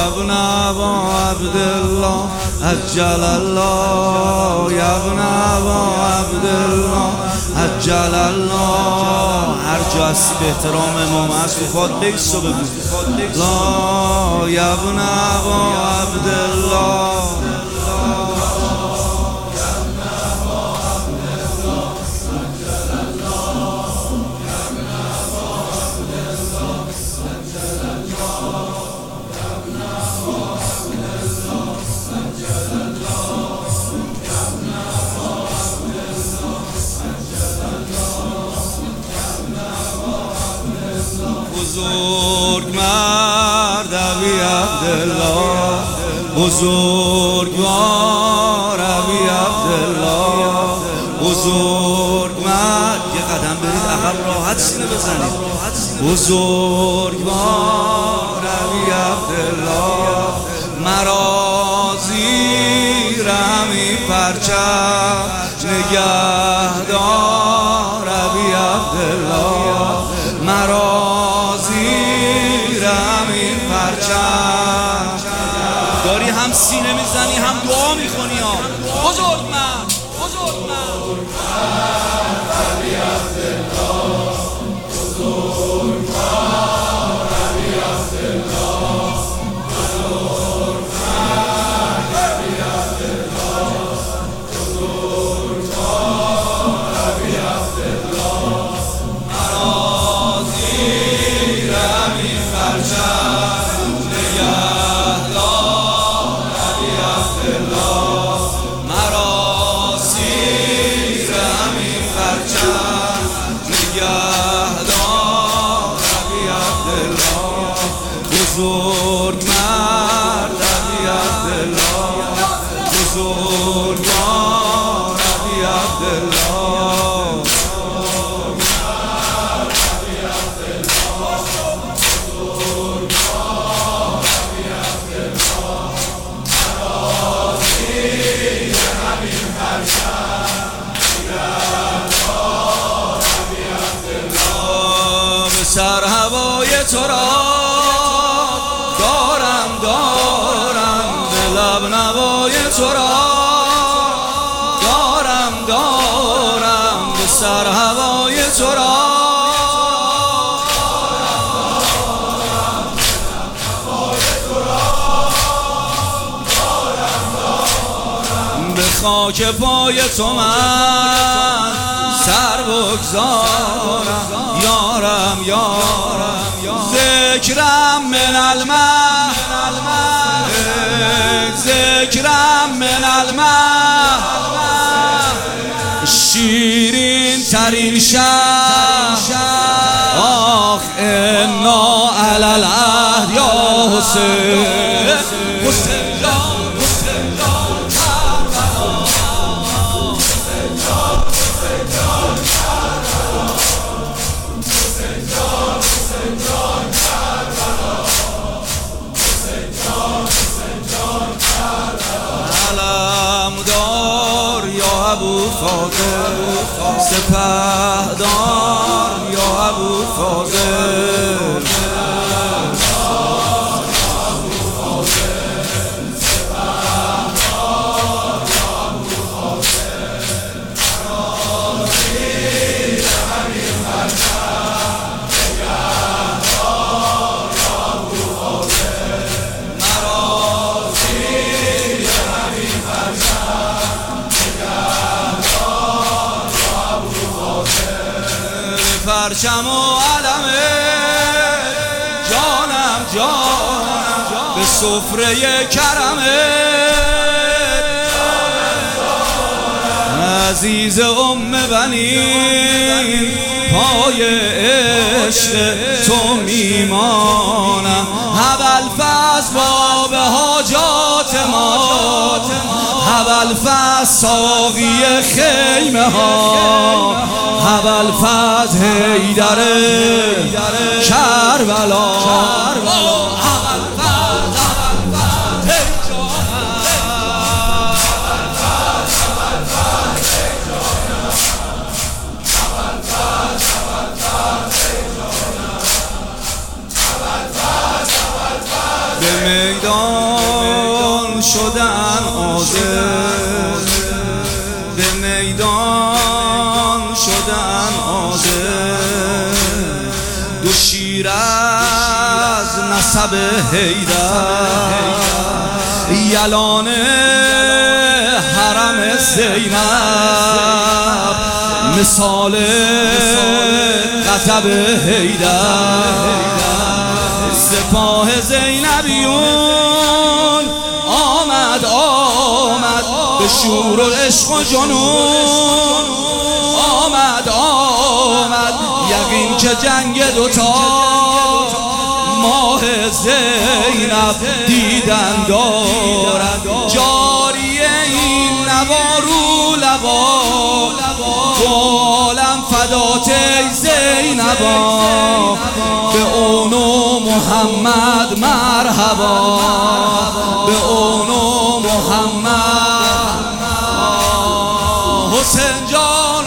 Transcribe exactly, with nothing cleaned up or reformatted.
ابن ابا عبدالله عجل الله یا ابن ابا عبدالله عجل الله. هر جا هستی به احترام امام هست بخواد بیست رو بگو لا یا ابن ابا عبدالله. بزرگ مرد ابی عبدالله بزرگوار ابی عبدالله بزرگ مرد. یه قدم برید عقب راحت سینه بزنید. بزرگوار ابی عبدالله مرا زیر همی پرچم نگهدار ابی عبدالله مرا داری هم سینه میزنی هم دعا میکنی ها. بزرگ من بزرگ من ابی عبدالله بزرگ من ابی عبدالله بزرگ من ابی عبدالله بزرگ من ابی عبدالله مرا زیر همی پرچم نگهدار ابی عبدالله مرا زیر همی پرچم نگهدار ابی عبدالله بزرگ مرد ابی عبدالله بزرگوار ابی عبدالله سر هوای تو را دارم دارم به لب نوای تو را دارم دارم به سر هوای تو را به خاک پای تو من سر بگذارم یارم یارم ذکرم من المه ذکرم من المه شیرین ترین شهر آخ انا علی العهد یا حسین حسین ابو فاضل سپهدار یا ابو فاضل پرچم و علم جانم جانم به سفره کرمه عزیز ام بنین پای عشق تو میمانم اول فصل باب حاجات ما اول فصل ساقی خیمه ها اول فصل حیدر کربلا به میدان شدن عازم، به میدان شدن عازم، دو شیر از نسب حیدر، یلان حرم زینب، مثال غضب حیدر. سپاه زینبیون آمد آمد به شور و عشق و جنون، آمد آمد یقین که جنگ دوتا ماه زینب دیدن دارد. جاری این نوا رو لبا تو عالم فدات ای زینبا، به اون و محمد مرحبا، به اون و محمد. حسین جان